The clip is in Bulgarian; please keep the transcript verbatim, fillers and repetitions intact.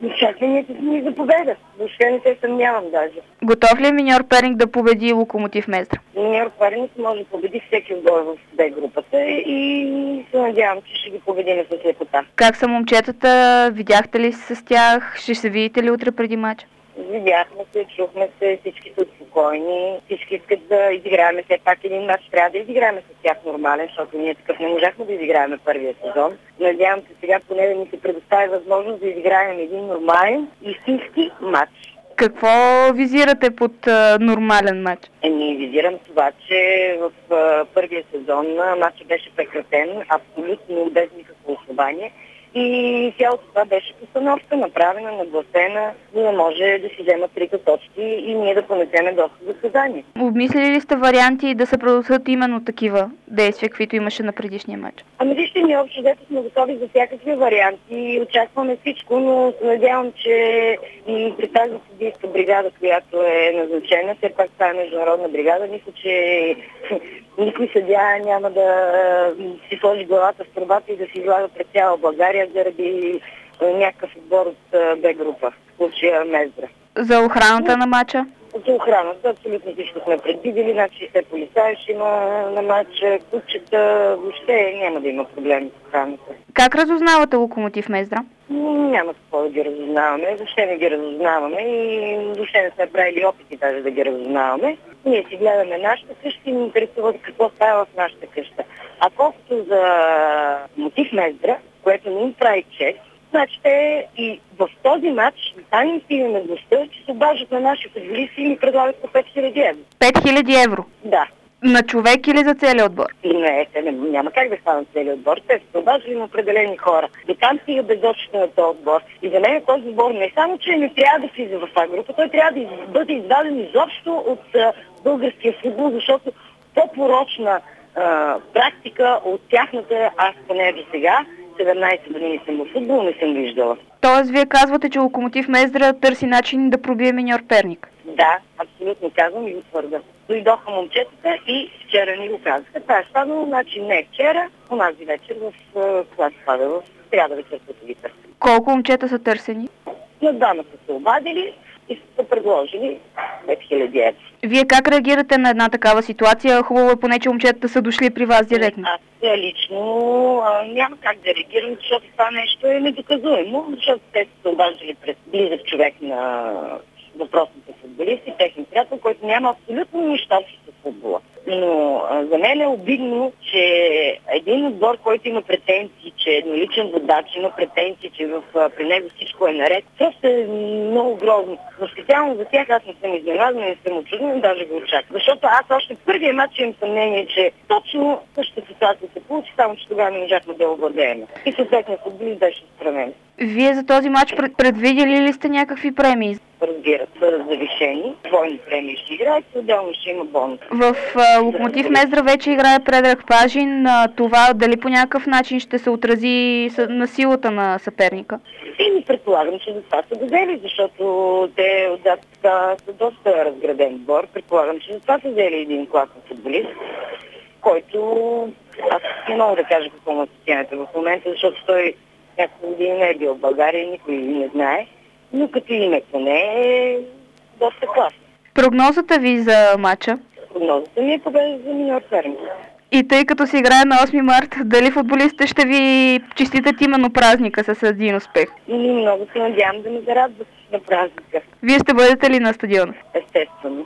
Очакванията ни за победа. Въобще не се съмнявам даже. Готов ли е Миньор Перник да победи Локомотив Мездра? Миньор Перник може да победи всеки отбор в Б групата и се надявам, че ще ги победим с лекота. Как са момчетата? Видяхте ли се с тях? Ще се видите ли утре преди матча? Видяхме се, чухме се, всички са спокойни, всички искат да изиграем все пак един мач. Трябва да изиграем с тях нормален, защото ние такъв не можахме да изиграем първия сезон. Надявам се сега поне да ни се предостави възможност да изиграем един нормален, истински мач. Какво визирате под а, нормален матч? Еми, визирам това, че в а, първия сезон матчът беше прекратен абсолютно без никакво основание. И цялото това беше постановка, направена, нагласена, за да може да си вземат трите точки и ние да понесеме доста заседания. Обмислили ли сте варианти да се предотвратят именно такива действия, каквито имаше на предишния матч? Ами вижте, ние общо взето сме готови за всякакви варианти и очакваме всичко, но се надявам, че и при тази съдийска бригада, която е назначена, все пак това е международна бригада, мисля, че никой съдия няма да си сложи главата в трубата и да си излага пред цяла България заради някакъв отбор от Б група, в случая Мездра. За охраната на матча? За охраната абсолютно всичко сме предвидели, над шейсет полицаи ще има на матча, кучета, въобще няма да има проблеми с охраната. Как разузнавате Локомотив Мездра? Няма какво да ги разузнаваме, въобще не ги разузнаваме и въобще не сме правили опити даже да ги разузнаваме. Ние си гледаме нашата къща и ни интересува какво става в нашата къща. А колкото за Мотив Мездра, което не им прави чест, значи те и в този матч там им стигаме гостта, че се обаждат на наши футболисти и ни предлагат по пет хиляди евро. пет хиляди евро? Да. На човек или за целия отбор? Не, не, няма как да станат целият отбор. Те са обаждали на определени хора. До там стига безочето на този отбор. И за мен този отбор не само, че не трябва да влиза в тази група, той трябва да бъде изваден изобщо от а, българския футбол, защото по-порочна а, практика от тяхната, аз поне до сега, седемнайсет години съм в футбол, не съм виждала. Тоест, вие казвате, че Локомотив Мездра търси начин да пробие Миньор Перник? Да, абсолютно казвам и го твърда. Дойдоха момчетата и вчера ни го казаха. Това е станало, значи не вчера, онази вечер в това се пада в сряда вечер, като ги търсим. Колко момчета са търсени? На двама са се обадили и са предложили пет хиляди евро. Вие как реагирате на една такава ситуация? Хубаво е поне, че момчетата са дошли при вас директно. Аз лично а, няма как да реагирам, защото това нещо е недоказуемо, защото те са се обаждали пред близък човек на въпросните футболисти, техен приятел, който няма абсолютно нищо общо с футбола. Но а, за мен е обидно, че един отбор, който има претенции, че е едноличен водач, има претенции, че в, а, при него всичко е наред, просто е много грозно. Но специално за тях аз не съм изненадан, не съм очуден, даже го очаквам. Защото аз още първия матч имам съмнение, че точно същата ситуация се получи, само че тогава не можахме да овладеем. И съответно футболист беше отстранен. Вие за този матч предвидели ли сте някакви премии? Разбира, бъдат завишени. Двойни премии ще играят, отделно ще има бонус. В а, Локомотив Мездра вече играе Предраг Пажин. А, това дали по някакъв начин ще се отрази на силата на съперника? И ми предполагам, че за това са взели, защото те отзад така са доста разграден отбор. Предполагам, че за това са взели един класен футболист, който аз не мога да кажа какво му състоянието в момента, защото той няколко години не е бил в България, никой не знае. Но като име поне е доста класно. Прогнозата ви за матча? Прогнозата ми е победа за Миньор Перник. И тъй като се играе на осми март, дали футболистите ще ви честитат именно празника с един успех? И много се надявам да ме зарадват на празника. Вие ще бъдете ли на стадиона? Естествено.